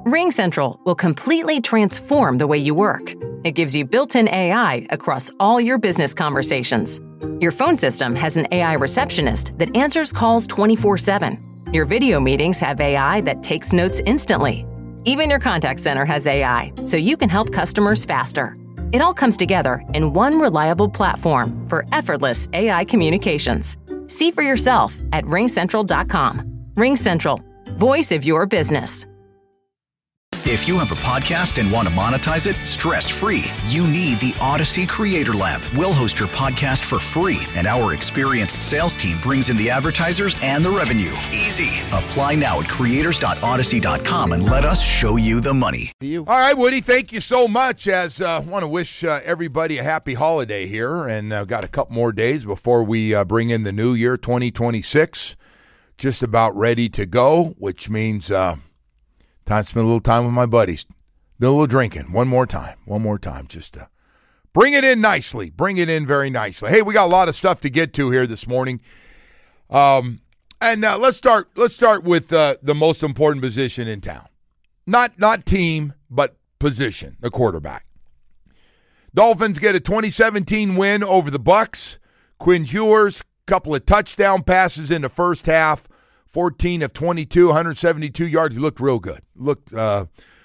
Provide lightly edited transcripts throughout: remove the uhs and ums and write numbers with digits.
RingCentral will completely transform the way you work. It gives you built-in AI across all your business conversations. Your phone system has an AI receptionist that answers calls 24/7. Your video meetings have AI that takes notes instantly. Even your contact center has AI, so you can help customers faster. It all comes together in one reliable platform for effortless AI communications. See for yourself at ringcentral.com. RingCentral, voice of your business. If you have a podcast and want to monetize it stress-free, you need the Odyssey Creator Lab. We'll host your podcast for free, and our experienced sales team brings in the advertisers and the revenue. Easy. Apply now at creators.odyssey.com and let us show you the money. All right, Woody, thank you so much. As I want to wish everybody a happy holiday here, and I've got a couple more days before we bring in the new year, 2026. Just about ready to go, which means time to spend a little time with my buddies. Do a little drinking. One more time. Just to bring it in nicely. Bring it in very nicely. Hey, we got a lot of stuff to get to here this morning. And let's start with the most important position in town. Not team, but position, the quarterback. Dolphins get a 2017 win over the Bucs. Quinn Ewers, couple of touchdown passes in the first half, 14 of 22, 172 yards. He looked real good. Looked a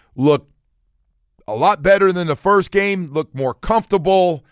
lot better than the first game. Looked more comfortable.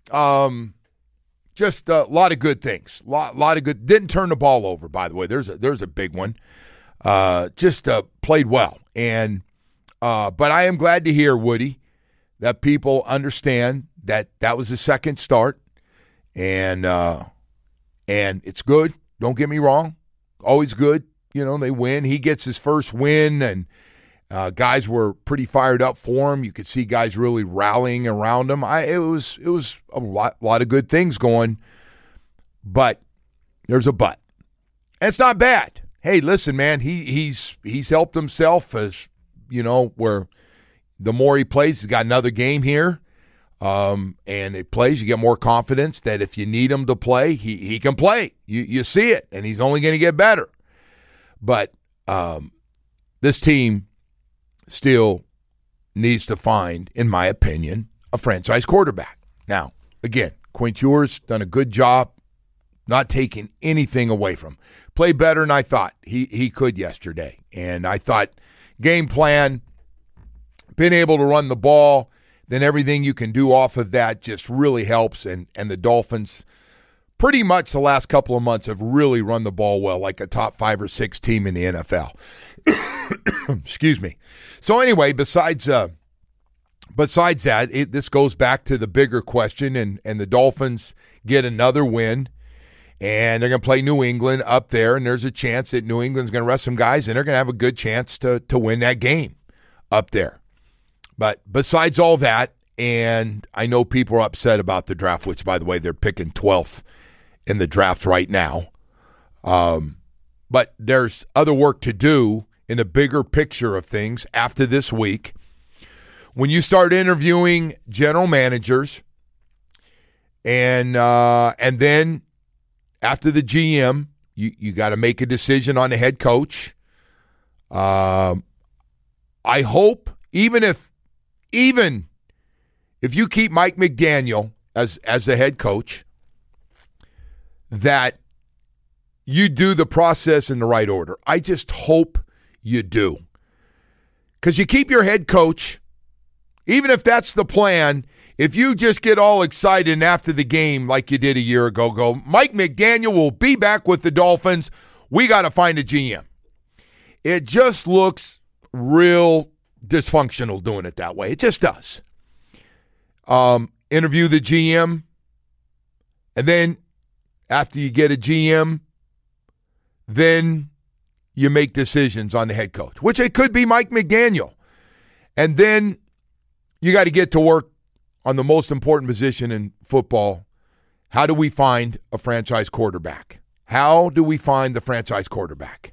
Just a lot of good things. Lot of good. Didn't turn the ball over, by the way. There's a big one. Just played well. And but I am glad to hear, Woody, that people understand that was the second start, and it's good. Don't get me wrong. Always good. You know, they win. He gets his first win, and guys were pretty fired up for him. You could see guys really rallying around him. It was a lot of good things going, but there's a but. And it's not bad. Hey, listen, man, he's helped himself, as you know, where the more he plays, he's got another game here. And it plays, you get more confidence that if you need him to play, he can play. You see it, and he's only going to get better. But this team still needs to find, in my opinion, a franchise quarterback. Now, again, Quinn Ewers done a good job not taking anything away from him. Played better than I thought he could yesterday. And I thought game plan, being able to run the ball, then everything you can do off of that just really helps. And the Dolphins, pretty much the last couple of months, have really run the ball well, like a top 5 or 6 team in the NFL. Excuse me. So anyway, besides that, this goes back to the bigger question, and the Dolphins get another win, and they're going to play New England up there, and there's a chance that New England's going to rest some guys, and they're going to have a good chance to win that game up there. But besides all that, and I know people are upset about the draft, which, by the way, they're picking 12th in the draft right now. But there's other work to do in a bigger picture of things after this week. When you start interviewing general managers, and then after the GM, you got to make a decision on the head coach. I hope, even if you keep Mike McDaniel as the head coach, that you do the process in the right order. I just hope you do. Because you keep your head coach, even if that's the plan, if you just get all excited and after the game like you did a year ago, go, Mike McDaniel will be back with the Dolphins, we got to find a GM. It just looks real dysfunctional doing it that way. It just does. Interview the GM, and then after you get a GM, then you make decisions on the head coach, which it could be Mike McDaniel. And then you got to get to work on the most important position in football. How do we find a franchise quarterback? How do we find the franchise quarterback?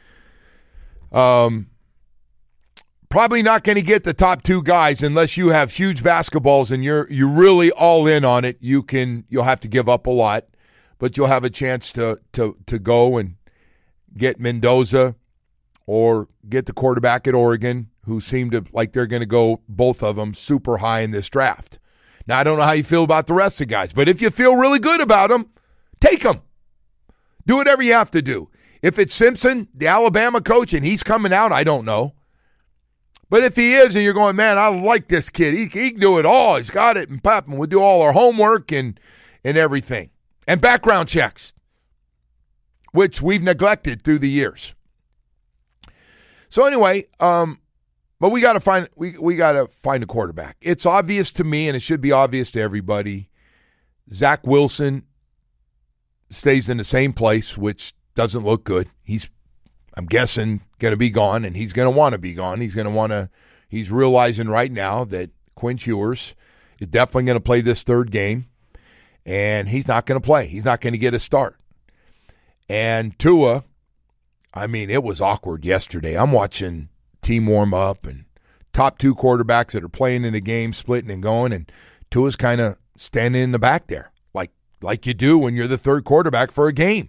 Probably not going to get the top 2 guys unless you have huge basketballs and you're really all in on it. You'll have to give up a lot, but you'll have a chance to go and get Mendoza or get the quarterback at Oregon who seem to like they're going to go, both of them, super high in this draft. Now, I don't know how you feel about the rest of the guys, but if you feel really good about them, take them. Do whatever you have to do. If it's Simpson, the Alabama coach, and he's coming out, I don't know. But if he is, and you're going, man, I like this kid. He can do it all. He's got it. And Pep, and we'll do all our homework and everything. And background checks, which we've neglected through the years. So anyway, but we got to find a quarterback. It's obvious to me, and it should be obvious to everybody. Zach Wilson stays in the same place, which doesn't look good. He's, I'm guessing, going to be gone, and he's going to want to be gone. He's realizing right now that Quinn Ewers is definitely going to play this third game, and he's not going to play. He's not going to get a start. And Tua, I mean, it was awkward yesterday. I'm watching team warm up and top two quarterbacks that are playing in the game, splitting and going, and Tua's kind of standing in the back there, like you do when you're the third quarterback for a game.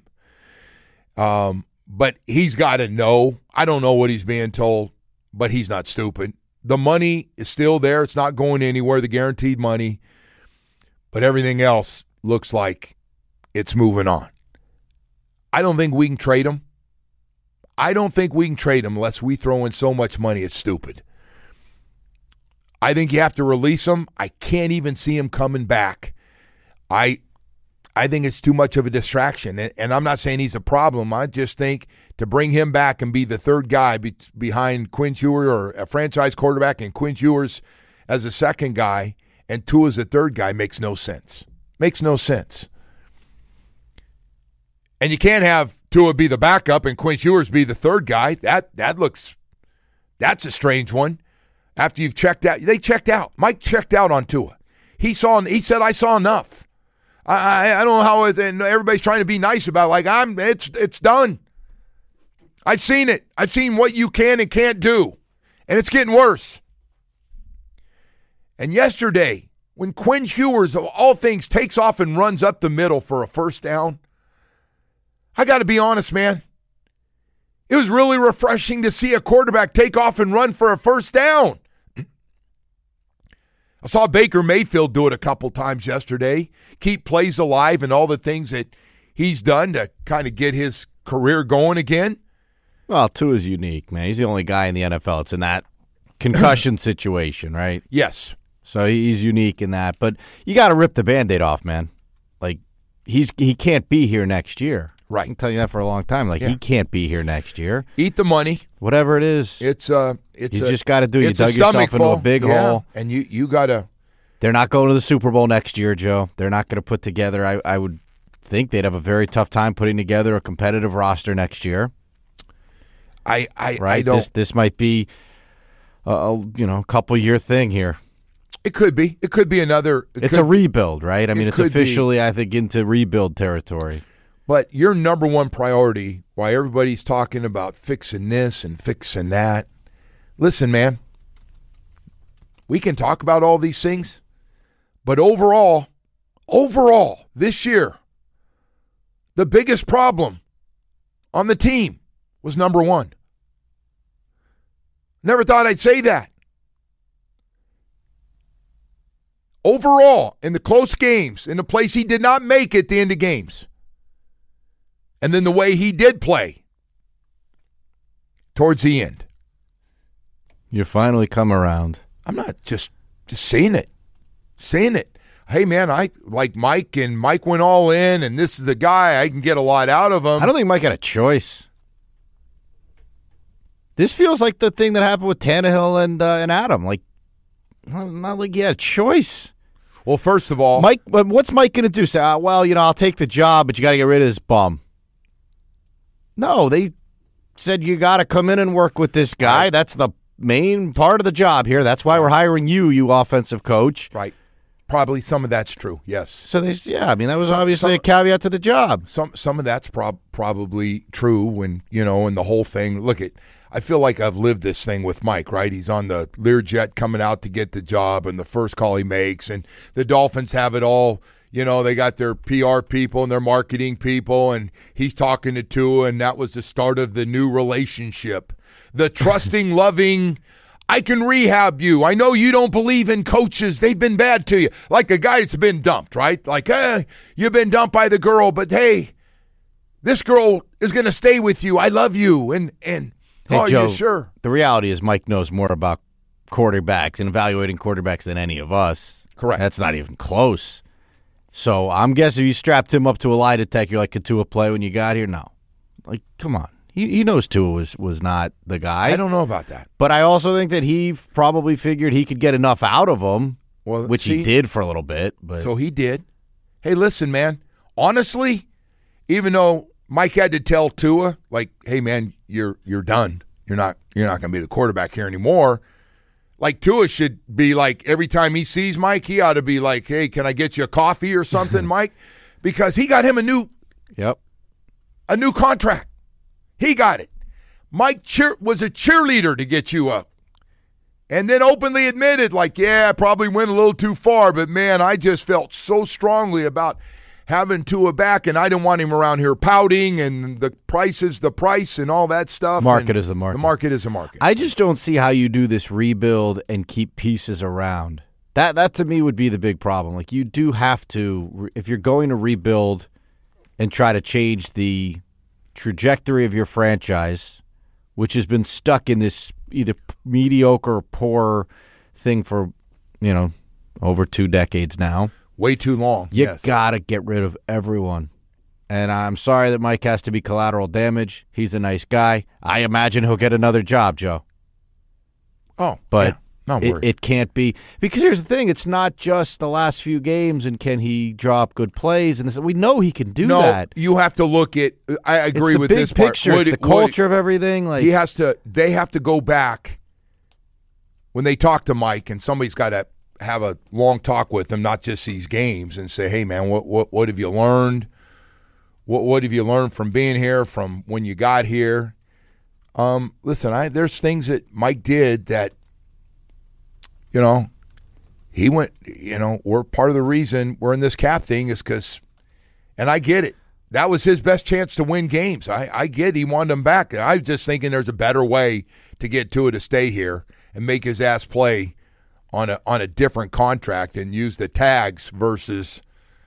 But he's got to know. I don't know what he's being told, but he's not stupid. The money is still there. It's not going anywhere, the guaranteed money. But everything else looks like it's moving on. I don't think we can trade him. I don't think we can trade him unless we throw in so much money it's stupid. I think you have to release him. I can't even see him coming back. I think it's too much of a distraction, and I'm not saying he's a problem. I just think to bring him back and be the third guy behind Quinn Ewers, or a franchise quarterback, and Quinn Ewers as a second guy, and Tua as a third guy makes no sense. Makes no sense. And you can't have Tua be the backup and Quinn Ewers be the third guy. That's a strange one. After you've checked out, they checked out. Mike checked out on Tua. He said, I saw enough. I don't know how everybody's trying to be nice about it. It's done. I've seen it. I've seen what you can and can't do. And it's getting worse. And yesterday, when Quinn Ewers, of all things, takes off and runs up the middle for a first down, I got to be honest, man. It was really refreshing to see a quarterback take off and run for a first down. I saw Baker Mayfield do it a couple times yesterday, keep plays alive and all the things that he's done to kind of get his career going again. Well, Tua's unique, man. He's the only guy in the NFL that's in that concussion situation, right? Yes. So he's unique in that. But you got to rip the Band-Aid off, man. Like, he can't be here next year. Right. I can tell you that for a long time. He can't be here next year. Eat the money. Whatever it is. You just got to do it. You dug yourself into a big hole. And you got to. They're not going to the Super Bowl next year, Joe. They're not going to put together. I would think they'd have a very tough time putting together a competitive roster next year. I don't. This might be a couple year thing here. It could be. It could be another. It's a rebuild, right? I mean, it's officially, I think, into rebuild territory. But your number one priority, while everybody's talking about fixing this and fixing that, listen, man, we can talk about all these things, but overall, this year, the biggest problem on the team was number one. Never thought I'd say that. Overall, in the close games, in the place he did not make at the end of games, and then the way he did play towards the end. You finally come around. I'm not just saying it. Saying it. Hey, man, I like Mike, and Mike went all in, and this is the guy. I can get a lot out of him. I don't think Mike had a choice. This feels like the thing that happened with Tannehill and Adam. Like, not like he had a choice. Well, first of all, Mike. What's Mike going to do? Say, I'll take the job, but you got to get rid of this bum. No, they said you got to come in and work with this guy. Right. That's the main part of the job here. That's why we're hiring you offensive coach. Right. Probably some of that's true, yes. So, that was obviously a caveat to the job. Some of that's probably true when, and the whole thing. Look, I feel like I've lived this thing with Mike, right? He's on the Learjet coming out to get the job and the first call he makes, and the Dolphins have it all. They got their PR people and their marketing people, and he's talking to Tua, and that was the start of the new relationship. The trusting, loving, I can rehab you. I know you don't believe in coaches. They've been bad to you. Like a guy that's been dumped, right? Like, you've been dumped by the girl, but hey, this girl is going to stay with you. I love you. And hey, oh, Joe, you sure? The reality is Mike knows more about quarterbacks and evaluating quarterbacks than any of us. Correct. That's not even close. So I'm guessing you strapped him up to a lie detector, you're like, could Tua play when you got here? No. Like, come on. He knows Tua was not the guy. I don't know about that. But I also think that he probably figured he could get enough out of him, which he did for a little bit. But. So he did. Hey, listen, man. Honestly, even though Mike had to tell Tua, like, hey, man, you're done. You're not going to be the quarterback here anymore. Like, Tua should be like, every time he sees Mike, he ought to be like, hey, can I get you a coffee or something, Mike? Because he got him a new contract. He got it. Mike was a cheerleader to get you up. And then openly admitted, like, yeah, I probably went a little too far, but, man, I just felt so strongly about having Tua back, and I didn't want him around here pouting, and the price is the price and all that stuff. Market is the market. The market is the market. I just don't see how you do this rebuild and keep pieces around. That to me would be the big problem. Like, you do have to, if you're going to rebuild and try to change the trajectory of your franchise, which has been stuck in this either mediocre or poor thing for, over 2 decades now. Way too long. You got to get rid of everyone. And I'm sorry that Mike has to be collateral damage. He's a nice guy. I imagine he'll get another job, Joe. Oh, but yeah. Not worried. It can't be. Because here's the thing. It's not just the last few games and can he drop good plays. And we know he can do that. No, you have to look at – I agree with this part. It's the big picture. It's the culture of everything. Like they have to go back when they talk to Mike, and somebody's got to have a long talk with him, not just these games, and say, hey, man, what have you learned? What have you learned from being here, from when you got here? Listen, there's things that Mike did that – he went, we're part of the reason we're in this cap thing is because, and I get it. That was his best chance to win games. I get he wanted them back. I'm just thinking there's a better way to get Tua to stay here and make his ass play on a different contract and use the tags versus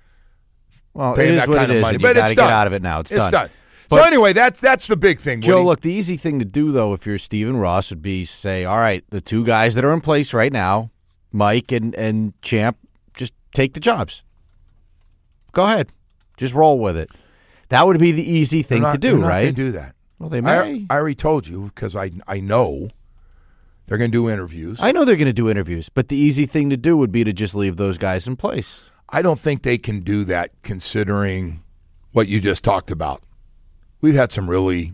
paying that kind of money. But it's done. Get out of it now. It's done. So anyway, that's the big thing, Joe, look, the easy thing to do, though, if you're Stephen Ross, would be say, all right, the 2 guys that are in place right now, Mike and Champ, just take the jobs. Go ahead. Just roll with it. That would be the easy thing to do, right? They're not going to do that. Well, they may. I already told you because I know they're going to do interviews. I know they're going to do interviews, but the easy thing to do would be to just leave those guys in place. I don't think they can do that considering what you just talked about. We've had some really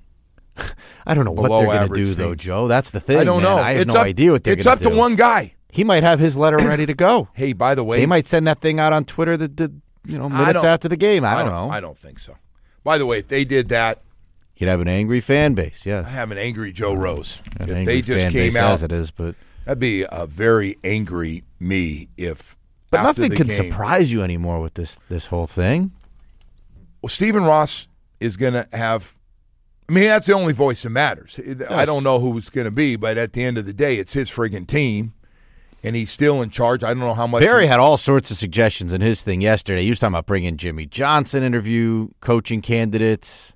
I don't know what they're going to do, though, Joe. That's the thing. I don't know. I have no idea what they're going to do. It's up to one guy. He might have his letter ready to go. Hey, by the way, they might send that thing out on Twitter minutes after the game. I don't know. I don't think so. By the way, if they did that, you'd have an angry fan base. Yes, I have an angry Joe Rose. If they just came out, as it is, but that'd be a very angry me if. But nothing can surprise you anymore with this whole thing. Well, Stephen Ross is going to have – I mean, that's the only voice that matters. Yes. I don't know who it's going to be, but at the end of the day, it's his friggin' team, and he's still in charge. I don't know how much – Barry had all sorts of suggestions in his thing yesterday. He was talking about bringing Jimmy Johnson interview, coaching candidates.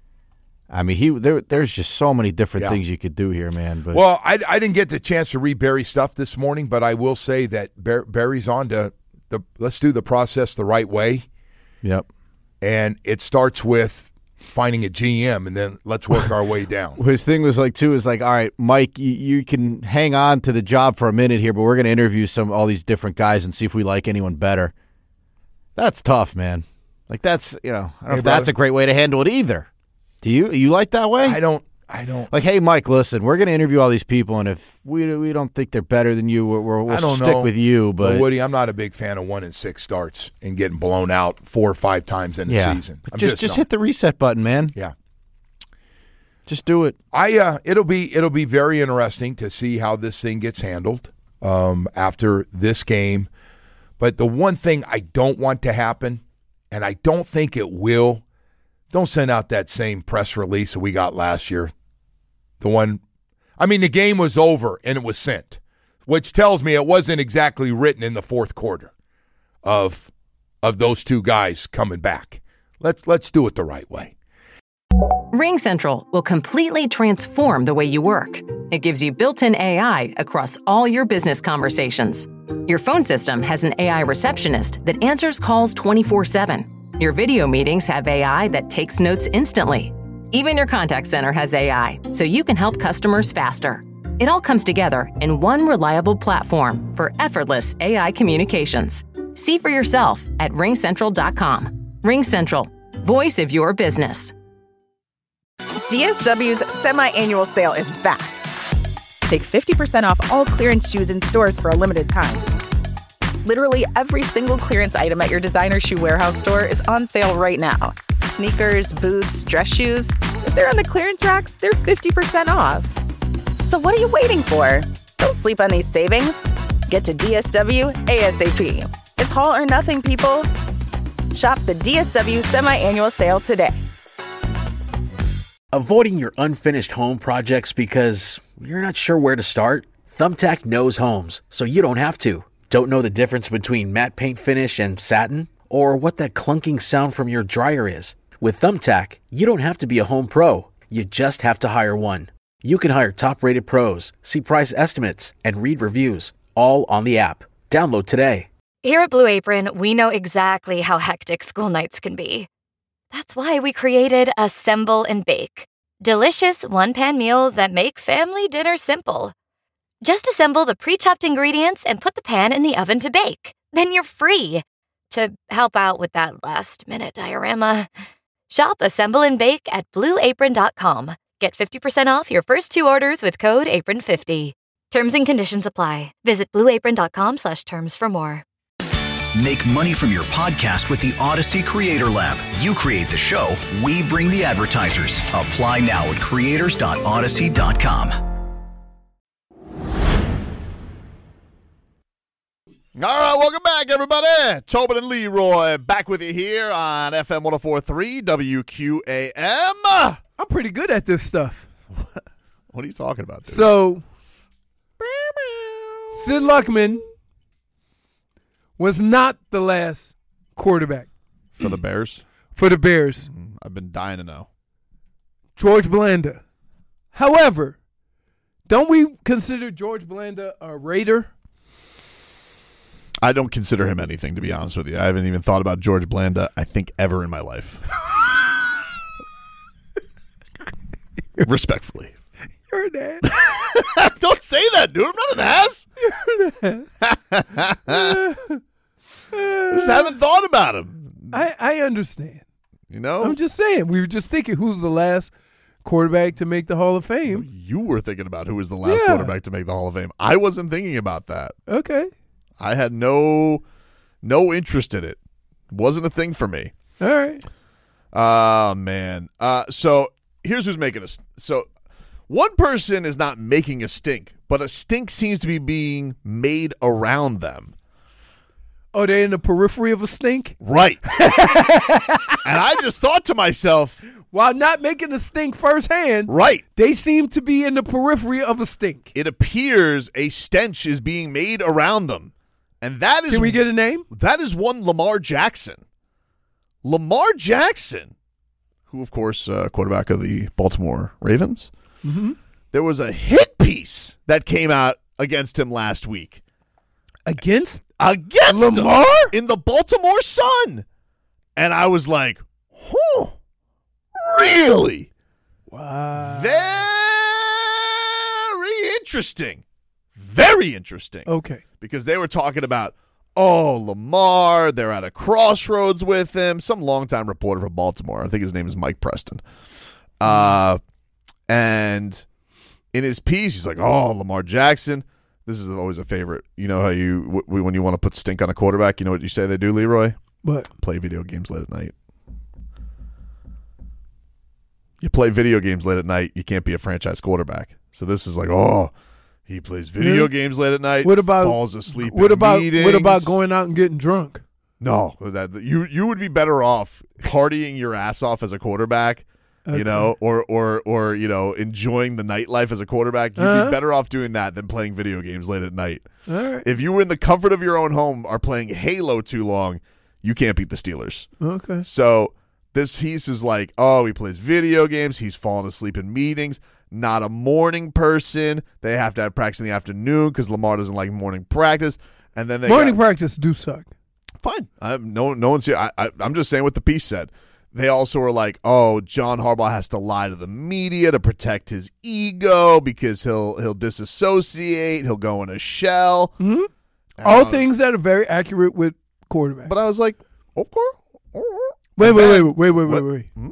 I mean, there's just so many different things you could do here, man. But well, I didn't get the chance to read Barry's stuff this morning, but I will say that Barry's on to let's do the process the right way. Yep. And it starts with finding a GM, and then let's work our way down. His thing was all right, Mike, you can hang on to the job for a minute here, but we're going to interview all these different guys and see if we like anyone better. That's tough, man. Like that's, I don't know if that's a great way to handle it either. Do you like that way? I don't. Like, hey, Mike, listen, we're going to interview all these people, and if we don't think they're better than you, we'll stick with you. But Woody, I'm not a big fan of 1-6 starts and getting blown out 4 or 5 times in the season. Just hit the reset button, man. Yeah, just do it. It'll be very interesting to see how this thing gets handled after this game. But the one thing I don't want to happen, and I don't think it will. Don't send out that same press release that we got last year. The one, I mean, the game was over and it was sent, which tells me it wasn't exactly written in the fourth quarter of those two guys coming back. Let's do it the right way. RingCentral will completely transform the way you work. It gives you built-in AI across all your business conversations. Your phone system has an AI receptionist that answers calls 24/7. Your video meetings have AI that takes notes instantly. Even your contact center has AI, so you can help customers faster. It all comes together in one reliable platform for effortless AI communications. See for yourself at ringcentral.com. RingCentral, voice of your business. DSW's semi-annual sale is back. Take 50% off all clearance shoes in stores for a limited time. Literally every single clearance item at your designer shoe warehouse store is on sale right now. Sneakers, boots, dress shoes. If they're on the clearance racks, they're 50% off. So what are you waiting for? Don't sleep on these savings. Get to DSW ASAP. It's haul or nothing, people. Shop the DSW semi-annual sale today. Avoiding your unfinished home projects because you're not sure where to start? Thumbtack knows homes, so you don't have to. Don't know the difference between matte paint finish and satin? Or what that clunking sound from your dryer is? With Thumbtack, you don't have to be a home pro. You just have to hire one. You can hire top-rated pros, see price estimates, and read reviews, all on the app. Download today. Here at Blue Apron, we know exactly how hectic school nights can be. That's why we created Assemble and Bake. Delicious one-pan meals that make family dinner simple. Just assemble the pre-chopped ingredients and put the pan in the oven to bake. Then you're free to help out with that last-minute diorama. Shop Assemble and Bake at BlueApron.com. Get 50% off your first 2 orders with code APRON50. Terms and conditions apply. Visit BlueApron.com/terms for more. Make money from your podcast with the Odyssey Creator Lab. You create the show, we bring the advertisers. Apply now at creators.odyssey.com. All right, welcome back, everybody. Tobin and Leroy back with you here on FM 104.3 WQAM. I'm pretty good at this stuff. What are you talking about, dude? So, Sid Luckman was not the last quarterback for the Bears? For the Bears. I've been dying to know. George Blanda. However, don't we consider George Blanda a Raider? I don't consider him anything, to be honest with you. I haven't even thought about George Blanda, I think, ever in my life. Respectfully. You're an ass. Don't say that, dude. I'm not an ass. You're an ass. I just haven't thought about him. I understand. You know? I'm just saying. We were just thinking, who's the last quarterback to make the Hall of Fame? You were thinking about who was the last quarterback to make the Hall of Fame. I wasn't thinking about that. Okay. I had no interest in it. Wasn't a thing for me. All right. Oh, man. So here's who's making us. So one person is not making a stink, but a stink seems to be being made around them. Oh, they're in the periphery of a stink? Right. And I just thought to myself, while not making a stink firsthand, right, they seem to be in the periphery of a stink. It appears a stench is being made around them. And that is... Can we get a name? That is one Lamar Jackson. Lamar Jackson, who, of course, quarterback of the Baltimore Ravens. Mm-hmm. There was a hit piece that came out against him last week. Against Lamar? Him in the Baltimore Sun. And I was like, really? Wow. Very interesting. Very interesting. Okay. Because they were talking about, Lamar, they're at a crossroads with him. Some longtime reporter from Baltimore. I think his name is Mike Preston. And in his piece, he's like, Lamar Jackson. This is always a favorite. You know how when you want to put stink on a quarterback, you know what you say they do, Leroy? What? Play video games late at night. You play video games late at night, you can't be a franchise quarterback. So this is like, he plays video games late at night. What about falls asleep? What about meetings. Going out and getting drunk? No, you would be better off partying your ass off as a quarterback you know, or you know, enjoying the nightlife as a quarterback, you'd be better off doing that than playing video games late at night. All right. If you were in the comfort of your own home are playing Halo too long, you can't beat the Steelers. Okay. So this piece is like, oh, he plays video games. He's falling asleep in meetings. Not a morning person. They have to have practice in the afternoon because Lamar doesn't like morning practice. And then morning practice do suck. Fine. No one's here. I'm just saying what the piece said. They also were like, oh, John Harbaugh has to lie to the media to protect his ego because he'll disassociate. He'll go in a shell. Mm-hmm. All things that are very accurate with quarterbacks. But I was like, okay. Wait. Hmm?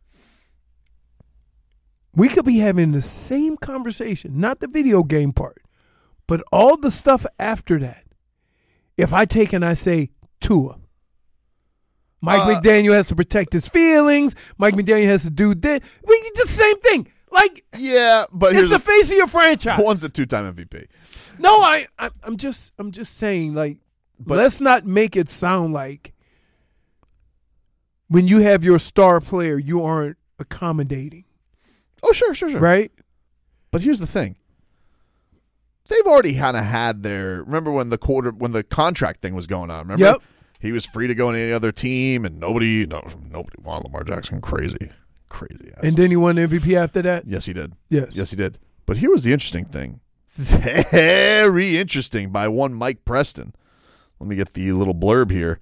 We could be having the same conversation, not the video game part, but all the stuff after that. If I take and I say Tua, Mike McDaniel has to protect his feelings. Mike McDaniel has to do this. It's the same thing. Like, yeah, but it's the face of your franchise. One's a 2-time MVP. No, I'm just saying, like, let's not make it sound like when you have your star player, you aren't accommodating. Oh, sure. Right? But here's the thing. They've already kind of had their. Remember when the contract thing was going on? Remember? Yep. He was free to go in any other team, and nobody wanted Lamar Jackson. Crazy ass. And then he won the MVP after that? Yes, he did. Yes, he did. But here was the interesting thing. Very interesting by one Mike Preston. Let me get the little blurb here.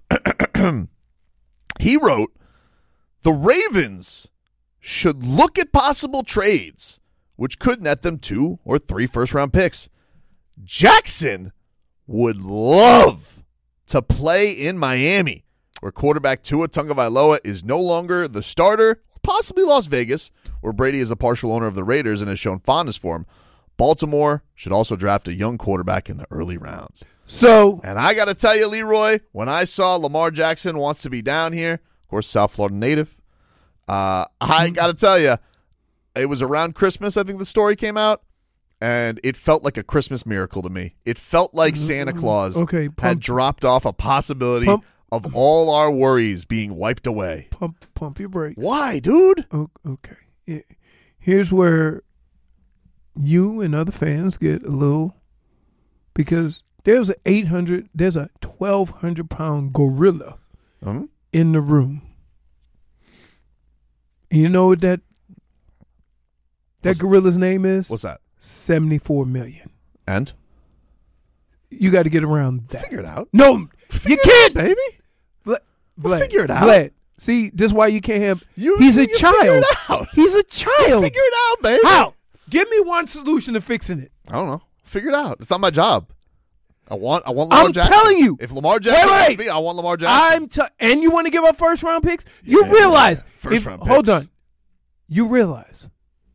He wrote, the Ravens should look at possible trades, which could net them 2 or 3 first-round picks. Jackson would love to play in Miami, where quarterback Tua Tagovailoa is no longer the starter, or possibly Las Vegas, where Brady is a partial owner of the Raiders and has shown fondness for him. Baltimore should also draft a young quarterback in the early rounds. And I got to tell you, Leroy, when I saw Lamar Jackson wants to be down here, of course, South Florida native, I got to tell you, it was around Christmas, I think the story came out, and it felt like a Christmas miracle to me. It felt like Santa Claus had dropped off a possibility of all our worries being wiped away. Pump your brakes. Why, dude? Okay. Here's where you and other fans get a little, because there's a 1,200-pound gorilla in the room. And you know what that gorilla's name is? What's that? $74 million. And? You got to get around that. Figure it out. No, you can't, baby. Vlad, figure it out. Vlad, see, this is why you can't have. He's a child. He's a child. Figure it out, baby. How? Give me one solution to fixing it. I don't know. Figure it out. It's not my job. I want Lamar Jackson. I'm telling you. If Lamar Jackson wants me, I want Lamar Jackson. And you want to give up first-round picks? You realize. First-round picks. Hold on. You realize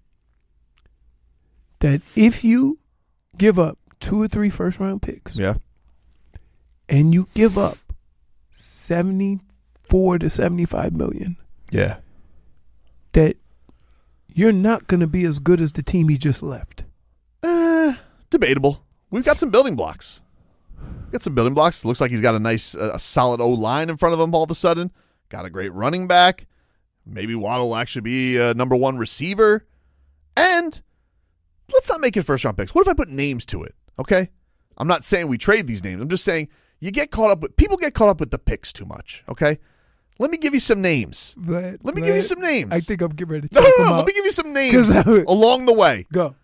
that if you give up 2 or 3 first-round picks, and you give up $74 to $75 million, that you're not going to be as good as the team he just left. Debatable. We've got some building blocks. Looks like he's got a nice, solid O-line in front of him all of a sudden. Got a great running back. Maybe Waddle will actually be a number 1 receiver. And let's not make it first-round picks. What if I put names to it, okay? I'm not saying we trade these names. I'm just saying people get caught up with the picks too much, okay? Let me give you some names. Let me give you some names. I think I'm getting ready to check them out. Let me give you some names along the way. Go.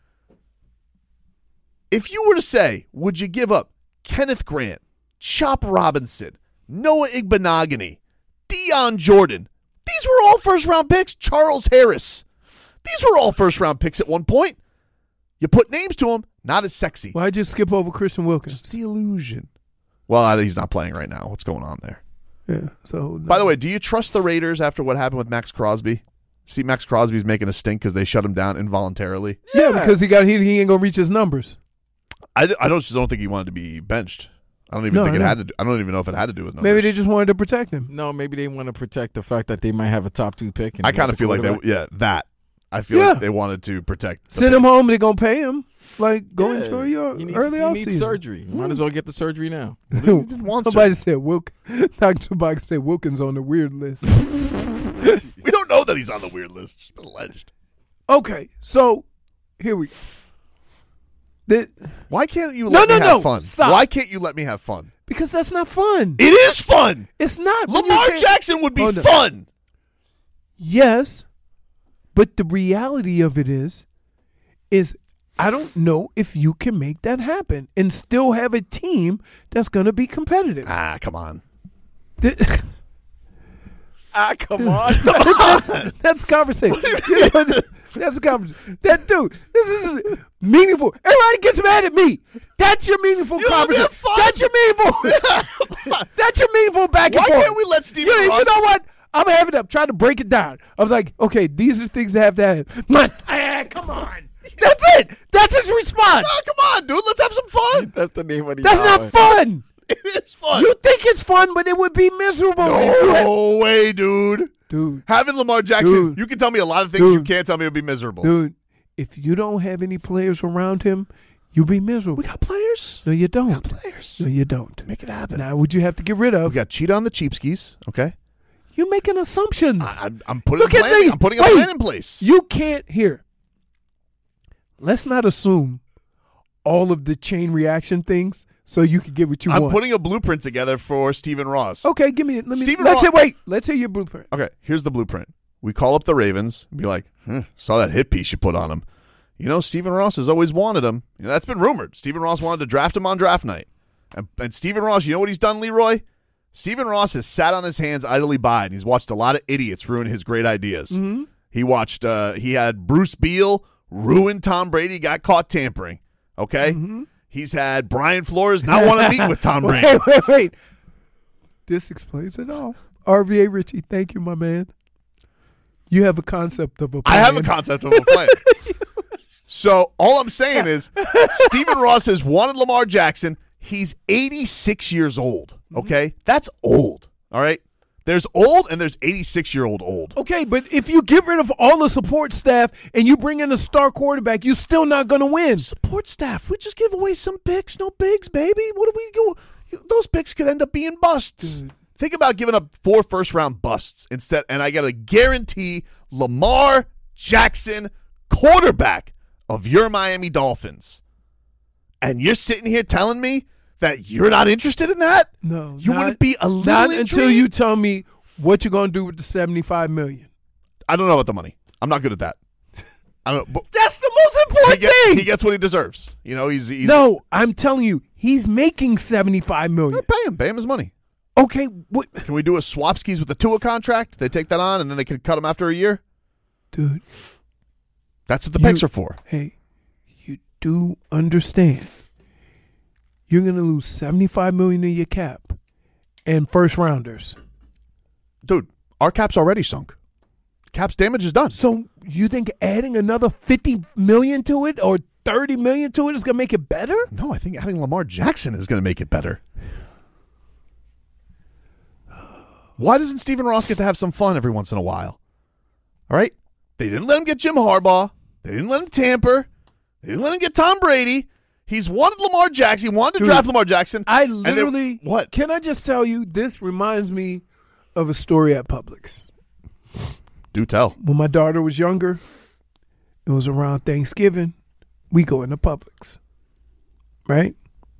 If you were to say, would you give up Kenneth Grant, Chop Robinson, Noah Igbenogany, Deion Jordan? These were all first-round picks. Charles Harris. These were all first-round picks at one point. You put names to them, not as sexy. Why'd you skip over Christian Wilkins? Just the illusion. Well, he's not playing right now. What's going on there? Yeah. So. By the way, do you trust the Raiders after what happened with Max Crosby? See, Max Crosby's making a stink because they shut him down involuntarily. Yeah, because he ain't gonna reach his numbers. I don't think he wanted to be benched. I don't even think it had to. I don't even know if it had to do with numbers. Maybe they just wanted to protect him. No, maybe they want to protect the fact that they might have a top 2 pick. I kind of feel like that. I feel like they wanted to protect. Send him home. They're gonna pay him. Like, go enjoy your early offseason. He needs surgery. Might as well get the surgery now. Somebody said Dr. Bach said Wilkins on the weird list. We don't don't know that he's on the weird list. It's been alleged. Okay, so here we go. Why can't you let me have fun? Stop. Why can't you let me have fun? Because that's not fun. It is fun. It's not. Lamar Jackson would be fun. Yes, but the reality of it is I don't know if you can make that happen and still have a team that's going to be competitive. Come on. Come on. That's a conversation. That's a conversation. That dude, this is meaningful. Everybody gets mad at me. That's your meaningful conversation. That's your meaningful. That's your meaningful back and forth. Why can't we let Steven Ross? You know what? I'm trying to break it down. I was like, okay, these are things that have to happen. Come on. That's it. That's his response. No, come on, dude. Let's have some fun. That's the name of the That's not fun. It is fun. You think it's fun, but it would be miserable. No way, dude. Dude. Having Lamar Jackson, you can tell me a lot of things you can't tell me it would be miserable. Dude, if you don't have any players around him, you'll be miserable. We got players. No, you don't. We got players. No, you don't. Make it happen. Now, would you have to get rid of? We got cheat on the cheapskis, okay? You're making assumptions. I'm putting a plan. I'm putting a plan in place. You can't hear. Let's not assume all of the chain reaction things so you can get what you want. I'm putting a blueprint together for Steven Ross. Okay, give me it. Let's hear your blueprint. Okay, here's the blueprint. We call up the Ravens and be like, saw that hit piece you put on him. You know, Steven Ross has always wanted him. You know, that's been rumored. Steven Ross wanted to draft him on draft night. And Steven Ross, you know what he's done, Leroy? Steven Ross has sat on his hands idly by, and he's watched a lot of idiots ruin his great ideas. Mm-hmm. He watched, he had Bruce Beal ruin Tom Brady, got caught tampering. Okay? Mm-hmm. He's had Brian Flores not want to meet with Tom Brady. Wait. This explains it all. RVA Richie, thank you, my man. You have a concept of a plan. I have a concept of a plan. So all I'm saying is Steven Ross has wanted Lamar Jackson. He's 86 years old, okay? That's old, all right? There's old and there's 86-year-old old. Okay, but if you get rid of all the support staff and you bring in a star quarterback, you're still not going to win. Support staff. We just give away some picks. No bigs, baby. What do we go? Those picks could end up being busts. Dude. Think about giving up 4 first-round busts instead, and I got to guarantee Lamar Jackson, quarterback of your Miami Dolphins. And you're sitting here telling me that you're not interested in that? No. You wouldn't be a little Not intrigued? until you tell me what you're going to do with the $75 million. I don't know about the money. I'm not good at that. I don't know. But that's the most important thing. He gets what he deserves. You know, he's No, I'm telling you, he's making $75 million. Pay him his money. Okay. What? Can we do a swap skis with the Tua contract? They take that on, and then they can cut him after a year? Dude. That's what the picks are for. Hey, you do understand. You're going to lose $75 million in your cap and first rounders. Dude, our cap's already sunk. Cap's damage is done. So you think adding another $50 million to it or $30 million to it is going to make it better? No, I think adding Lamar Jackson is going to make it better. Why doesn't Steven Ross get to have some fun every once in a while? All right? They didn't let him get Jim Harbaugh. They didn't let him tamper. They didn't let him get Tom Brady. He's wanted Lamar Jackson. He wanted to draft Lamar Jackson. I literally, what? Can I just tell you, this reminds me of a story at Publix. Do tell. When my daughter was younger, it was around Thanksgiving, we go into Publix, right?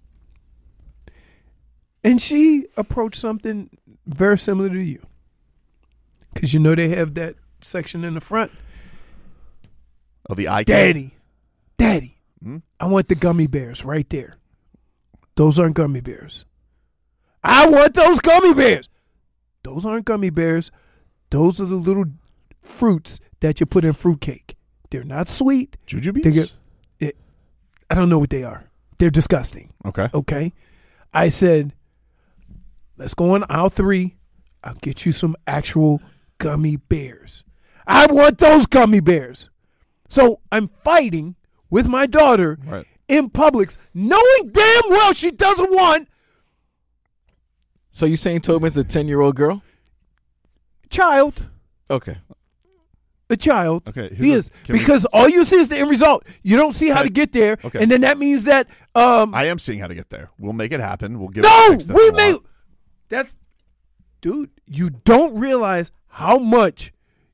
And she approached something very similar to you. Because you know they have that section in the front. Oh, the eye Daddy. I want the gummy bears right there. Those aren't gummy bears. I want those gummy bears. Those aren't gummy bears. Those are the little fruits that you put in fruitcake. They're not sweet. Jujubes? I don't know what they are. They're disgusting. Okay. I said, let's go on aisle 3. I'll get you some actual gummy bears. I want those gummy bears. So I'm fighting with my daughter in Publix, knowing damn well she doesn't want. So you saying Tobin's a 10-year-old girl? Child. Okay. A child. Okay. He is. Because all you see is the end result. You don't see how to get there. Okay. And then that means that. I am seeing how to get there. We'll make it happen. We'll give That's. Dude, you don't realize how much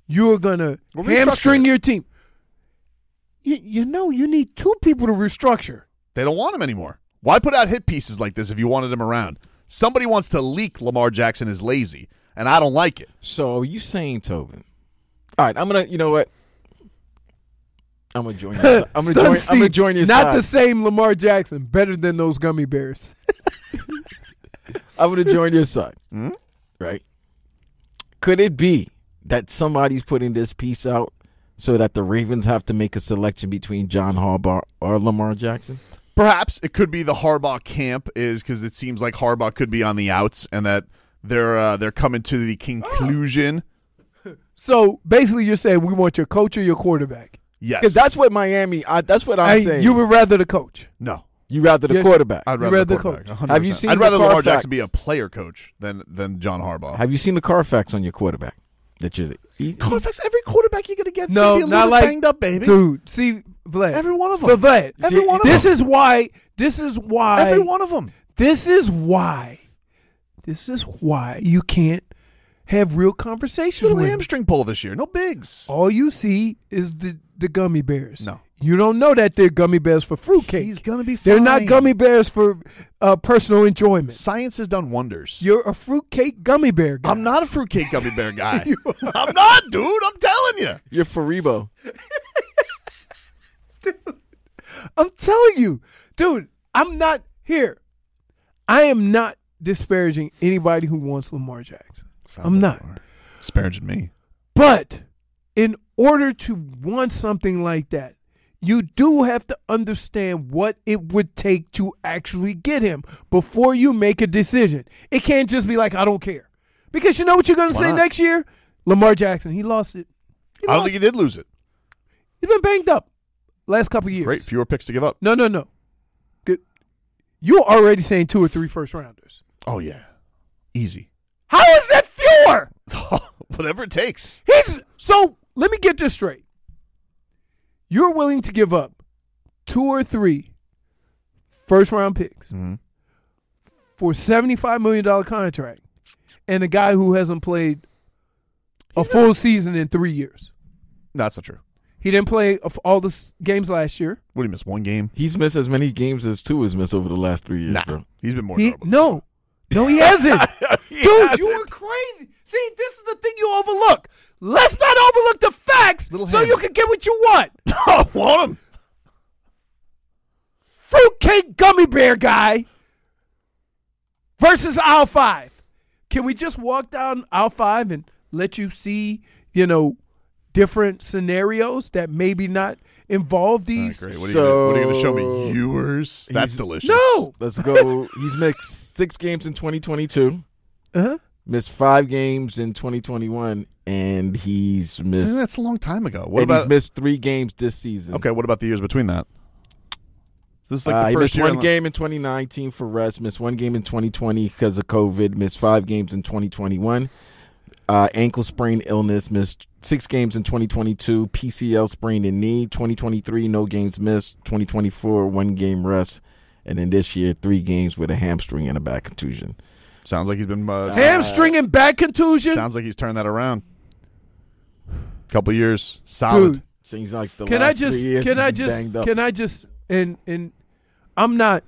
you're going to hamstring your team. You know you need two people to restructure. They don't want him anymore. Why put out hit pieces like this if you wanted him around? Somebody wants to leak Lamar Jackson is lazy, and I don't like it. So you saying, Tobin? All right, I'm gonna. You know what? I'm gonna join you. I'm gonna join your side. Not the same Lamar Jackson. Better than those gummy bears. I'm gonna join your side. Right? Could it be that somebody's putting this piece out so that the Ravens have to make a selection between John Harbaugh or Lamar Jackson? Perhaps it could be the Harbaugh camp is because it seems like Harbaugh could be on the outs and that they're coming to the conclusion. So basically, you're saying we want your coach or your quarterback? Yes, because that's what Miami. That's what I'm saying. You would rather the coach? No, you rather the quarterback. I'd rather the coach. 100%. Have you seen? I'd rather Lamar Carfax? Jackson be a player coach than John Harbaugh. Have you seen the Carfax on your quarterback? That you're Carfax. Every quarterback you're gonna get is no, gonna be a not little like banged up, baby. Dude, see, Vlad. Every one of them. So Vlad, every one of them. This is why. Every one of them. This is why you can't have real conversations Little with him. hamstring pull this year. No bigs. All you see is the gummy bears. No. You don't know that they're gummy bears for fruitcake. He's gonna be fine. They're not gummy bears for personal enjoyment. Science has done wonders. You're a fruitcake gummy bear guy. I'm not a fruitcake gummy bear guy. I'm not, dude. I'm telling you. You're Faribo. I'm telling you, dude, I'm not here. I am not disparaging anybody who wants Lamar Jackson. I'm not. Disparaging me. But in order to want something like that, you do have to understand what it would take to actually get him before you make a decision. It can't just be like, I don't care. Because you know what you're going to say next year? Lamar Jackson, he lost it. I don't think he did lose it. He's been banged up last couple of years. Great. Fewer picks to give up. No. Good. You're already saying 2 or 3 first-rounders. Oh, yeah. Easy. How is that fewer? Whatever it takes. So let me get this straight. You're willing to give up 2 or 3 first-round picks for a $75 million contract and a guy who hasn't played a full season in 3 years. No, that's not true. He didn't play all the games last year. What did he miss? 1 game? He's missed as many games as Tua has missed over the last 3 years, bro. He's been more No, he hasn't. Dude, you are crazy. See, this is the thing you overlook. Let's not overlook the facts so you can get what you want. I want him. Fruitcake gummy bear guy versus aisle 5. Can we just walk down aisle 5 and let you see, different scenarios that maybe not involve these? Great. What are you going to show me? Yours? That's delicious. No. Let's go. He's missed 6 games in 2022. Missed 5 games in 2021, and he's missed. See, that's a long time ago. He's missed 3 games this season. Okay, what about the years between that? This is like the he first missed year. 1 game in 2019 for rest. Missed 1 game in 2020 because of COVID. Missed 5 games in 2021. Ankle sprain illness. Missed 6 games in 2022. PCL sprain in knee. 2023, no games missed. 2024, 1 game rest. And then this year, 3 games with a hamstring and a back contusion. Sounds like he's been hamstring and back contusion. Sounds like he's turned that around. Couple years, solid. Dude, seems like the can last I 3 years. Can I just and I'm not.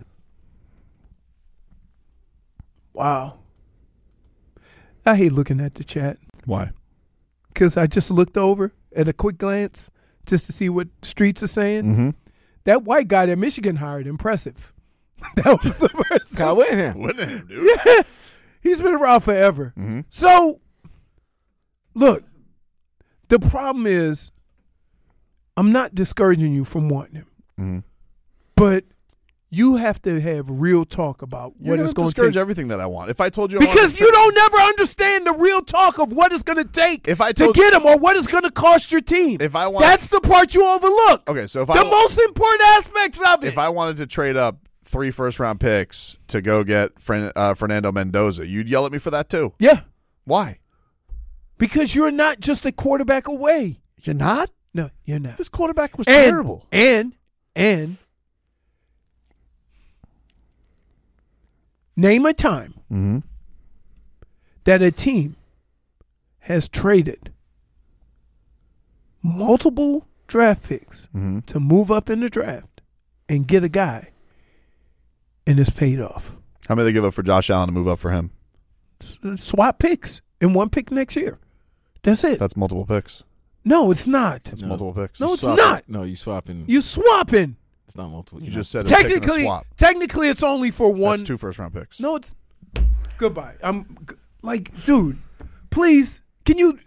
Wow. I hate looking at the chat. Why? Because I just looked over at a quick glance just to see what streets are saying. That white guy that Michigan hired, impressive. That was the first. Kyle Whittingham. Whittingham, dude. Yeah. He's been around forever. So, look, the problem is I'm not discouraging you from wanting him. But you have to have real talk about what it's going to discourage take. everything that I want. If I told you, Because you don't never understand the real talk of what it's going to take to get him or what it's going to cost your team. If I want, that's the part you overlook. Okay, so if the most important aspects of it. If I wanted to trade up 3 first-round picks to go get Fernando Mendoza, you'd yell at me for that too. Yeah. Why? Because you're not just a quarterback away. You're not? No, you're not. This quarterback was terrible. And name a time that a team has traded multiple draft picks to move up in the draft and get a guy, and it's paid off. How many they give up for Josh Allen to move up for him? Swap picks and one pick next year. That's it. That's multiple picks. No, it's not. That's multiple picks. No, it's Swapping. not. No, you swapping. You swapping. It's not multiple. You just said a pick and a Technically, swap. technically, it's only for one. That's 2 first-round picks. No, it's goodbye. Dude, please, can you?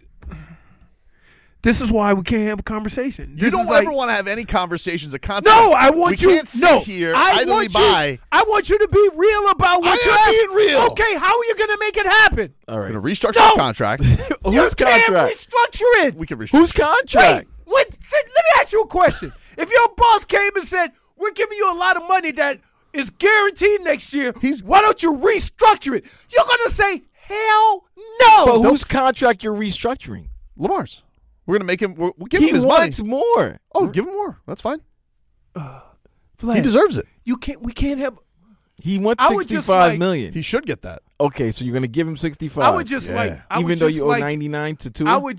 This is why we can't have a conversation. You This don't is like- ever want to have any conversations of consequence. No, I want we you. can't sit here idly by. I want you to be real about what I you're am asking. being real. Okay, how are you going to make it happen? All right. We're going to restructure No. the contract. You Whose can't contract? restructure it. We can restructure. Whose contract? Wait, what? Let me ask you a question. If your boss came and said, "We're giving you a lot of money that is guaranteed next year," why don't you restructure it? You're going to say, "Hell no." But whose contract you're restructuring? Lamar's. We're going to make him. We'll give him He his money. wants more. Oh, give him more. That's fine. Vlad, He deserves it. You can't. We can't have. He wants I would just $65 like- million. He should get that. Okay, so you're going to give him 65. I would just Yeah. like. I even would though just you owe like, 99 to 2. I would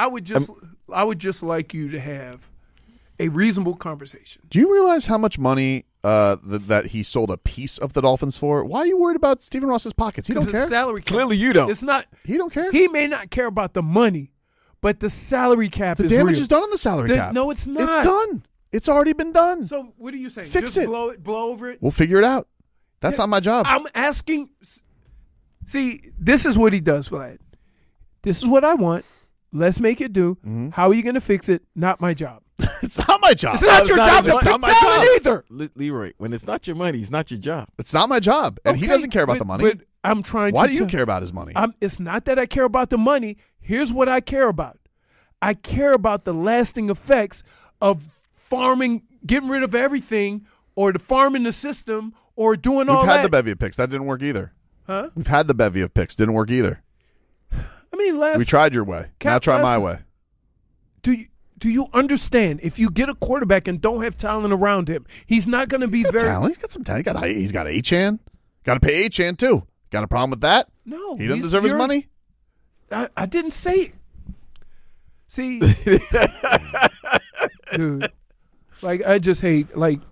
just like you to have a reasonable conversation. Do you realize how much money that he sold a piece of the Dolphins for? Why are you worried about Stephen Ross's pockets? He don't Because care. it's salary cap. Clearly you don't. It's not. He don't care. He may not care about the money, but the salary cap The is damage real. is done on the salary cap. No, it's not. It's done. It's already been done. So what are you saying? Fix Just it. blow over it. We'll figure it out. That's Yeah, not my job. I'm asking. See, this is what he does, Vlad. This is what I want. Let's make it do. How are you going to fix it? Not my job. It's not my job. It's not your job to It's fix not my talent job. either. Leroy, when it's not your money, it's not your job. It's not my job, and he Okay, doesn't care about but- the money. But I'm trying Why to. do you care about his money? It's not that I care about the money. Here's what I care about. I care about the lasting effects of farming, getting rid of everything, or the farming the system, or doing all We've that. had the bevy of picks. That didn't work either. Huh? We've had the bevy of picks. Didn't work either. I mean, We tried your way. Now try my way. Do you understand? If you get a quarterback and don't have talent around him, he's not going to be very. Talent. He's got some talent. He's got Achane. Got to pay Achane too. Got a problem with that? No, He doesn't he's deserve his your- money. I didn't say it. See, dude, like I just hate like.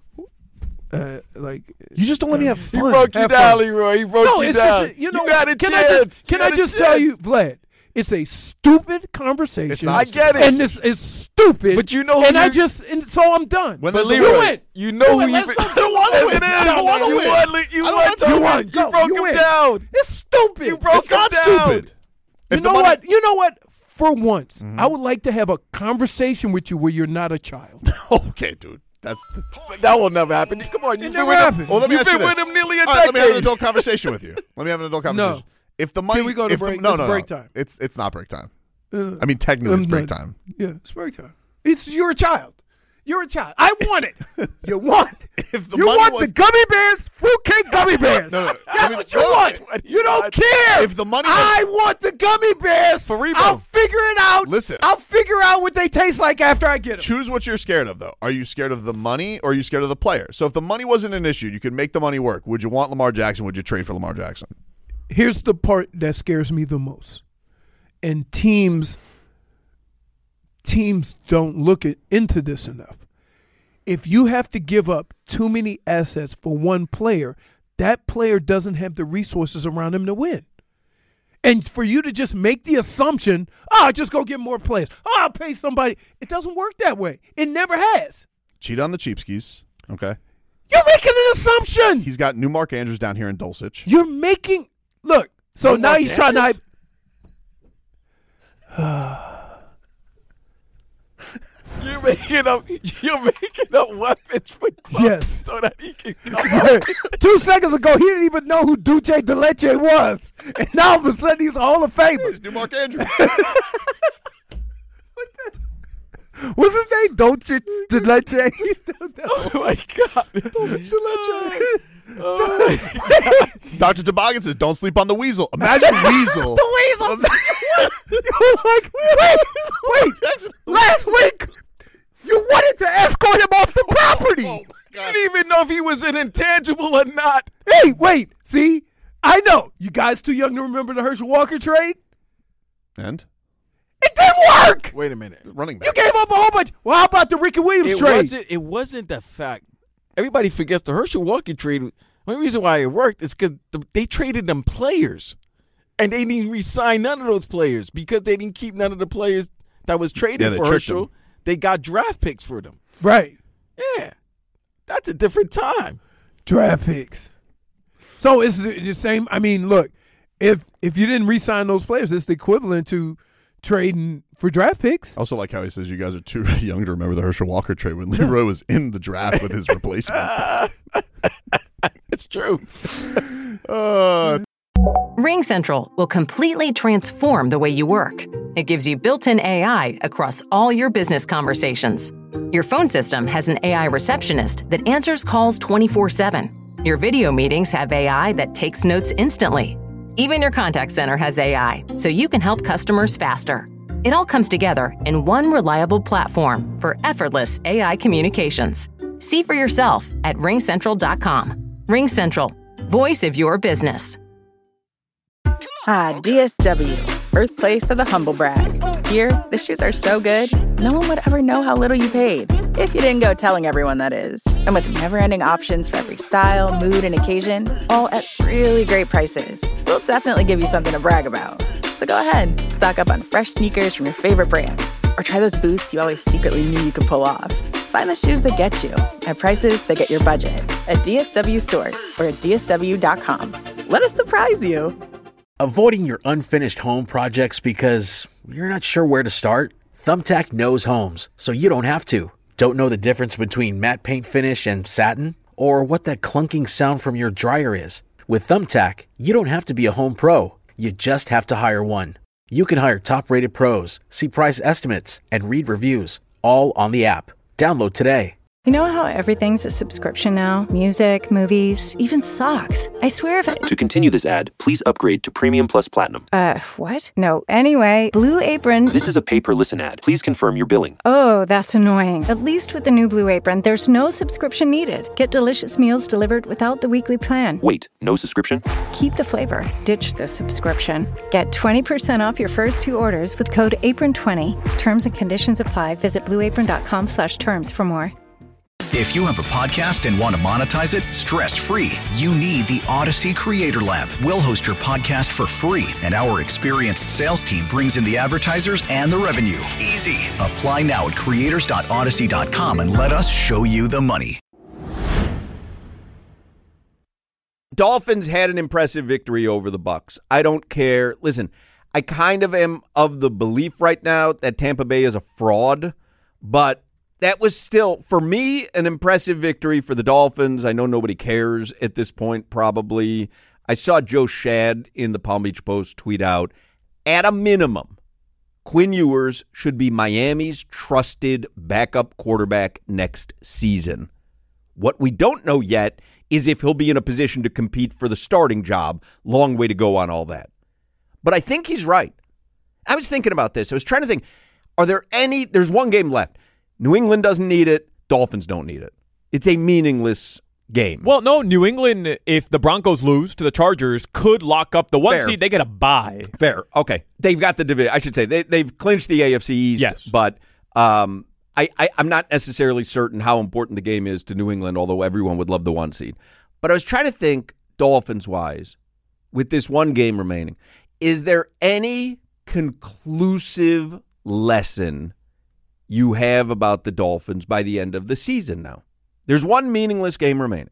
You just don't let me have He fun. broke you Have down, fun. Leroy. He broke No, you it's down. just you know. You got a can chance. I just tell you, Vlad? It's a stupid conversation. It's not I get it. and this is stupid. But you know who and you- so I'm done. When But there's a Leroy, win. win. you know who you. Let's be- go. I don't wanna Yes, win. it is. I don't wanna You win. won. You I don't won. want to Tony. win. You broke him win. down. It's stupid. You broke It's him not down. stupid. You If the know money- what? You know what? For once, I would like to have a conversation with you where you're not a child. Okay, dude. That's. That will never happen. Come on, you've been never with him. happened. Well, let me You've ask you been this. with him nearly a All right, let me have an decade. adult conversation with you. Let me have an adult conversation. If the money, Can we go to if the- break? No, It's no, break no. time. It's not break time. I mean, technically, it's break time. Yeah, it's break time. You're a child. You're a child. I want it. You want. If the you money want was- the gummy bears, fruitcake gummy bears. No, no. That's what you want. You don't care. If the money was- I want the gummy bears. For Rebo. I'll figure it out. Listen. I'll figure out what they taste like after I get them. Choose what you're scared of, though. Are you scared of the money or are you scared of the player? So if the money wasn't an issue, you could make the money work. Would you want Lamar Jackson? Would you trade for Lamar Jackson? Here's the part that scares me the most. And teams don't look into this enough. If you have to give up too many assets for one player, that player doesn't have the resources around him to win. And for you to just make the assumption, just go get more players. I'll pay somebody. It doesn't work that way. It never has. Cheat on the cheapskates. Okay. You're making an assumption. He's got new Mark Andrews down here in Dulcich. You're making – look, so New now Mark he's trying to Andrews? You're making up weapons for Tom Yes. so that he can come. 2 seconds ago, he didn't even know who Duce DeLeche was. And now all of a sudden, he's a Hall of Famer. New Mark Andrews. What's his name? Duce DeLeche. Oh my God. Dr. Toboggan says, don't sleep on the weasel. Imagine Weasel. The weasel. You're like, wait. Last week, you wanted to escort him off the property. You didn't even know if he was an intangible or not. Hey, wait. See, I know. You guys too young to remember the Herschel Walker trade? And? It didn't work. Wait a minute. Running back. You gave up a whole bunch. Well, how about the Ricky Williams trade? It wasn't the fact. Everybody forgets the Herschel Walker trade. The only reason why it worked is because they traded them players. And they didn't re-sign none of those players because they didn't keep none of the players that was traded for Herschel. They got draft picks for them. Right. Yeah. That's a different time. Draft picks. So it's the same. I mean, look, if you didn't re-sign those players, it's the equivalent to trading for draft picks. Also like how he says you guys are too young to remember the Herschel Walker trade when Leroy was in the draft with his replacement. It's true. RingCentral will completely transform the way you work. It gives you built-in AI across all your business conversations. Your phone system has an AI receptionist that answers calls 24/7. Your video meetings have AI that takes notes instantly. Even your contact center has AI, so you can help customers faster. It all comes together in one reliable platform for effortless AI communications. See for yourself at ringcentral.com. RingCentral, voice of your business. DSW, birthplace of the humble brag. Here, the shoes are so good, no one would ever know how little you paid. If you didn't go telling everyone, that is. And with never-ending options for every style, mood, and occasion, all at really great prices, we'll definitely give you something to brag about. So go ahead, stock up on fresh sneakers from your favorite brands, or try those boots you always secretly knew you could pull off. Find the shoes that get you at prices that get your budget at DSW stores or at DSW.com. Let us surprise you. Avoiding your unfinished home projects because you're not sure where to start? Thumbtack knows homes, so you don't have to. Don't know the difference between matte paint finish and satin? Or what that clunking sound from your dryer is? With Thumbtack, you don't have to be a home pro. You just have to hire one. You can hire top-rated pros, see price estimates, and read reviews, all on the app. Download today. You know how everything's a subscription now? Music, movies, even socks. I swear if I... To continue this ad, please upgrade to Premium Plus Platinum. What? No. Anyway, Blue Apron... This is a pay-per-listen ad. Please confirm your billing. Oh, that's annoying. At least with the new Blue Apron, there's no subscription needed. Get delicious meals delivered without the weekly plan. Wait, no subscription? Keep the flavor. Ditch the subscription. Get 20% off your first two orders with code APRON20. Terms and conditions apply. Visit blueapron.com/terms for more. If you have a podcast and want to monetize it stress-free, you need the Odyssey Creator Lab. We'll host your podcast for free, and our experienced sales team brings in the advertisers and the revenue. Easy. Apply now at creators.odyssey.com and let us show you the money. Dolphins had an impressive victory over the Bucs. I don't care. Listen, I kind of am of the belief right now that Tampa Bay is a fraud, but that was still, for me, an impressive victory for the Dolphins. I know nobody cares at this point, probably. I saw Joe Shad in the Palm Beach Post tweet out, at a minimum, Quinn Ewers should be Miami's trusted backup quarterback next season. What we don't know yet is if he'll be in a position to compete for the starting job. Long way to go on all that. But I think he's right. I was thinking about this. I was trying to think, there's one game left. New England doesn't need it. Dolphins don't need it. It's a meaningless game. Well, no, New England, if the Broncos lose to the Chargers, could lock up the one seed. They get a bye. Fair. Okay. They've got the division. I should say they've clinched the AFC East. Yes. But I'm not necessarily certain how important the game is to New England, although everyone would love the one seed. But I was trying to think, Dolphins-wise, with this one game remaining, is there any conclusive lesson you have about the Dolphins by the end of the season now? There's one meaningless game remaining.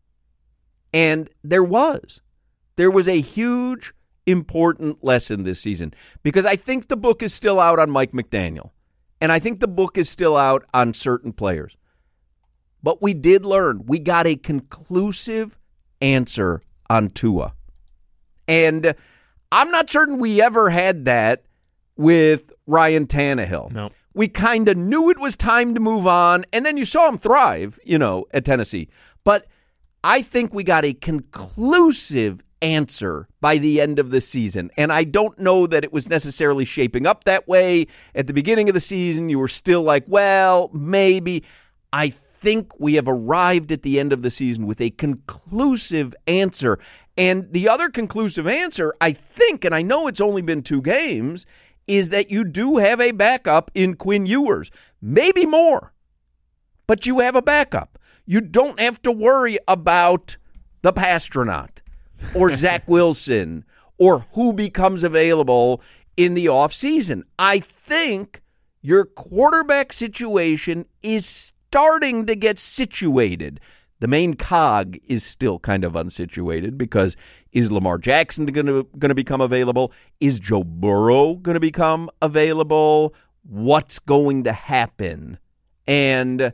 And there was a huge, important lesson this season because I think the book is still out on Mike McDaniel. And I think the book is still out on certain players. But we did learn. We got a conclusive answer on Tua. And I'm not certain we ever had that with Ryan Tannehill. No. We kind of knew it was time to move on, and then you saw him thrive, at Tennessee. But I think we got a conclusive answer by the end of the season, and I don't know that it was necessarily shaping up that way. At the beginning of the season, you were still like, well, maybe. I think we have arrived at the end of the season with a conclusive answer. And the other conclusive answer, I think, and I know it's only been 2 games, is that you do have a backup in Quinn Ewers. Maybe more, but you have a backup. You don't have to worry about the Pastronaut or Zach Wilson or who becomes available in the offseason. I think your quarterback situation is starting to get situated. The main cog is still kind of unsituated because is Lamar Jackson going to become available? Is Joe Burrow going to become available? What's going to happen? And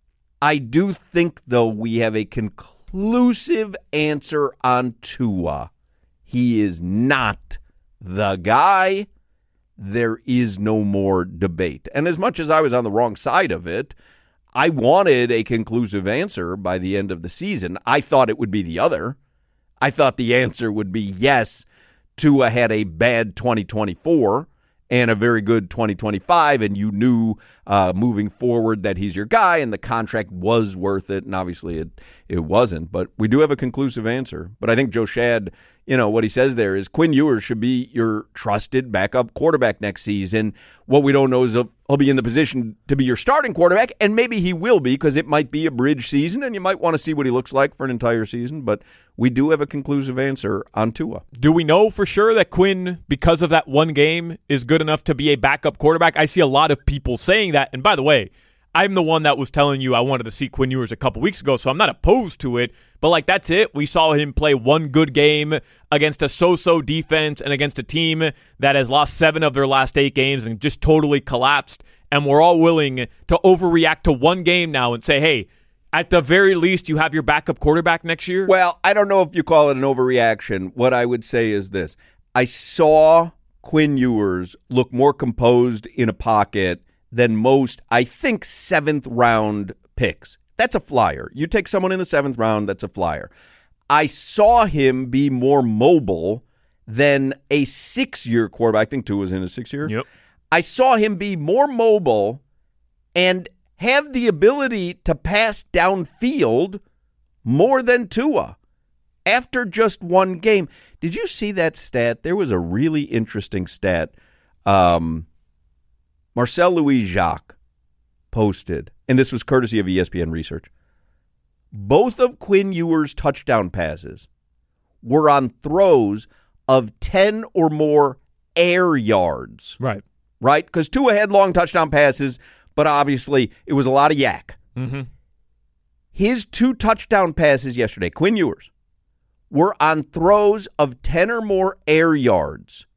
I do think, though, we have a conclusive answer on Tua. He is not the guy. There is no more debate. And as much as I was on the wrong side of it, I wanted a conclusive answer by the end of the season. I thought it would be the other. I thought the answer would be yes, Tua had a bad 2024 and a very good 2025, and you knew moving forward that he's your guy and the contract was worth it, and obviously it wasn't. But we do have a conclusive answer. But I think Joe Schad, what he says there is Quinn Ewers should be your trusted backup quarterback next season. What we don't know is he'll be in the position to be your starting quarterback, and maybe he will be because it might be a bridge season, and you might want to see what he looks like for an entire season. But we do have a conclusive answer on Tua. Do we know for sure that Quinn, because of that one game, is good enough to be a backup quarterback? I see a lot of people saying that. And by the way, I'm the one that was telling you I wanted to see Quinn Ewers a couple weeks ago, so I'm not opposed to it. But, that's it. We saw him play one good game against a so-so defense and against a team that has lost 7 of their last 8 games and just totally collapsed. And we're all willing to overreact to one game now and say, hey, at the very least, you have your backup quarterback next year? Well, I don't know if you call it an overreaction. What I would say is this. I saw Quinn Ewers look more composed in a pocket than most, I think, 7th-round picks. That's a flyer. You take someone in the 7th round, that's a flyer. I saw him be more mobile than a 6-year quarterback. I think Tua was in a 6-year. Yep. I saw him be more mobile and have the ability to pass downfield more than Tua after just one game. Did you see that stat? There was a really interesting stat. Marcel Louis-Jacques posted, and this was courtesy of ESPN Research. Both of Quinn Ewers' touchdown passes were on throws of 10 or more air yards. Right. Right? Because Tua had long touchdown passes, but obviously it was a lot of yak. Mm-hmm. His 2 touchdown passes yesterday, Quinn Ewers, were on throws of 10 or more air yards.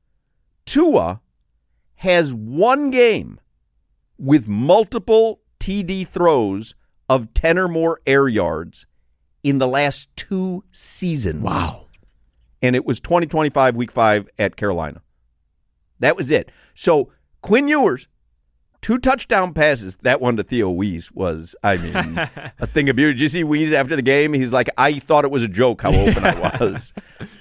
Tua has one game with multiple TD throws of 10 or more air yards in the last 2 seasons. Wow. And it was 2025, Week 5 at Carolina. That was it. So Quinn Ewers, 2 touchdown passes. That one to Theo Weiss was, a thing of beauty. Did you see Weiss after the game? He's like, I thought it was a joke how open I was.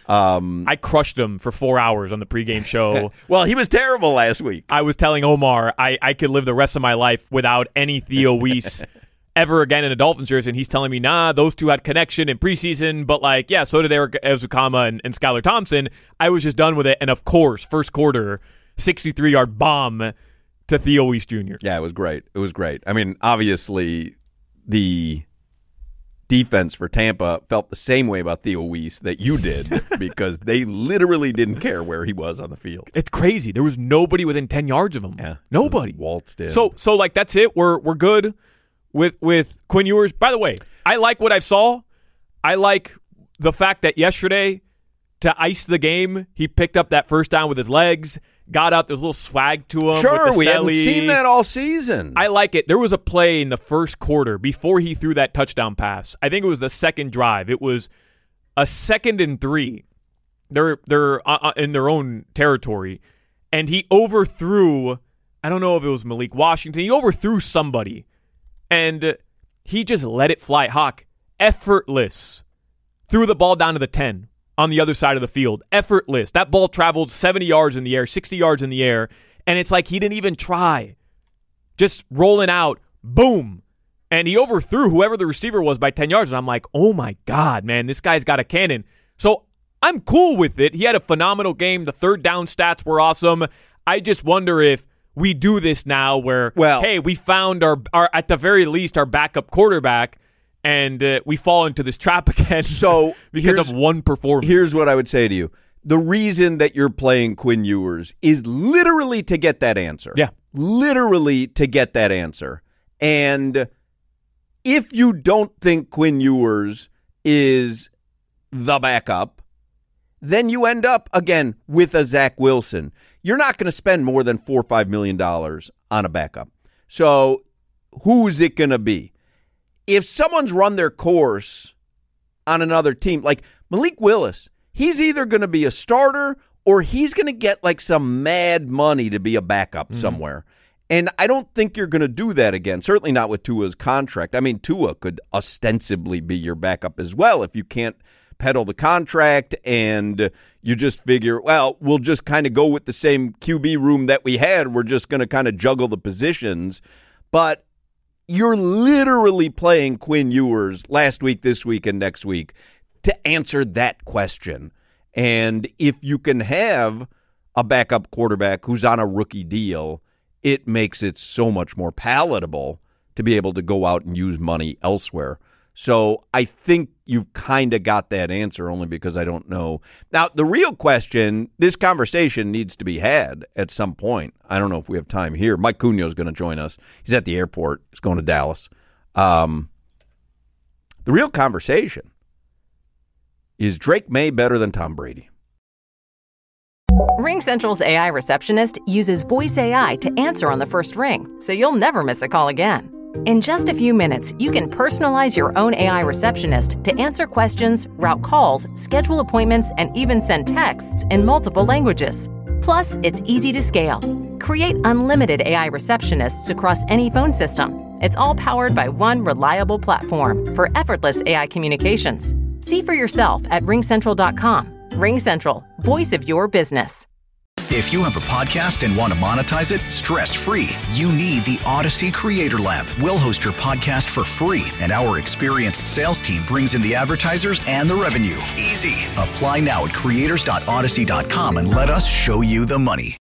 I crushed him for 4 hours on the pregame show. Well, he was terrible last week. I was telling Omar I could live the rest of my life without any Theo Weiss ever again in a Dolphins jersey, and he's telling me, nah, those two had connection in preseason, but so did Eric Ezukama and Skylar Thompson. I was just done with it, and of course, first quarter, 63-yard bomb to Theo Weiss Jr. Yeah, it was great. It was great. Obviously, the defense for Tampa felt the same way about Theo Weiss that you did because they literally didn't care where he was on the field. It's crazy. There was nobody within 10 yards of him. Yeah, nobody. Waltzed in. So that's it. We're good with Quinn Ewers. By the way, I like what I saw. I like the fact that yesterday, to ice the game, he picked up that first down with his legs. Got up. There's a little swag to him. Sure, with the we hadn't celly. seen that all season. I like it. There was a play in the first quarter before he threw that touchdown pass. I think it was the second drive. It was a 2nd and 3. They're in their own territory, and he overthrew. I don't know if it was Malik Washington. He overthrew somebody, and he just let it fly. Hawk, effortless, threw the ball down to the 10. On the other side of the field. Effortless. That ball traveled 70 yards in the air, 60 yards in the air, and it's like he didn't even try. Just rolling out, boom. And he overthrew whoever the receiver was by 10 yards, and I'm like, oh my God, man, this guy's got a cannon. So I'm cool with it. He had a phenomenal game. The third down stats were awesome. I just wonder if we do this now where, hey, we found our at the very least, our backup quarterback, and we fall into this trap again because of one performance. Here's what I would say to you. The reason that you're playing Quinn Ewers is literally to get that answer. Yeah. Literally to get that answer. And if you don't think Quinn Ewers is the backup, then you end up, again, with a Zach Wilson. You're not going to spend more than $4 or $5 million on a backup. So who's it going to be? If someone's run their course on another team, like Malik Willis, he's either going to be a starter or he's going to get like some mad money to be a backup somewhere. And I don't think you're going to do that again, certainly not with Tua's contract. I mean, Tua could ostensibly be your backup as well if you can't peddle the contract and you just figure, well, we'll just kind of go with the same QB room that we had. We're just going to kind of juggle the positions. But you're literally playing Quinn Ewers last week, this week, and next week to answer that question. And if you can have a backup quarterback who's on a rookie deal, it makes it so much more palatable to be able to go out and use money elsewhere. So I think you've kind of got that answer only because I don't know. Now, the real question, this conversation needs to be had at some point. I don't know if we have time here. Mike Cunio is going to join us. He's at the airport. He's going to Dallas. The real conversation is Drake May better than Tom Brady? RingCentral's AI receptionist uses voice AI to answer on the first ring, so you'll never miss a call again. In just a few minutes, you can personalize your own AI receptionist to answer questions, route calls, schedule appointments, and even send texts in multiple languages. Plus, it's easy to scale. Create unlimited AI receptionists across any phone system. It's all powered by one reliable platform for effortless AI communications. See for yourself at RingCentral.com. RingCentral, voice of your business. If you have a podcast and want to monetize it stress-free, you need the Odyssey Creator Lab. We'll host your podcast for free, and our experienced sales team brings in the advertisers and the revenue. Easy. Apply now at creators.odyssey.com and let us show you the money.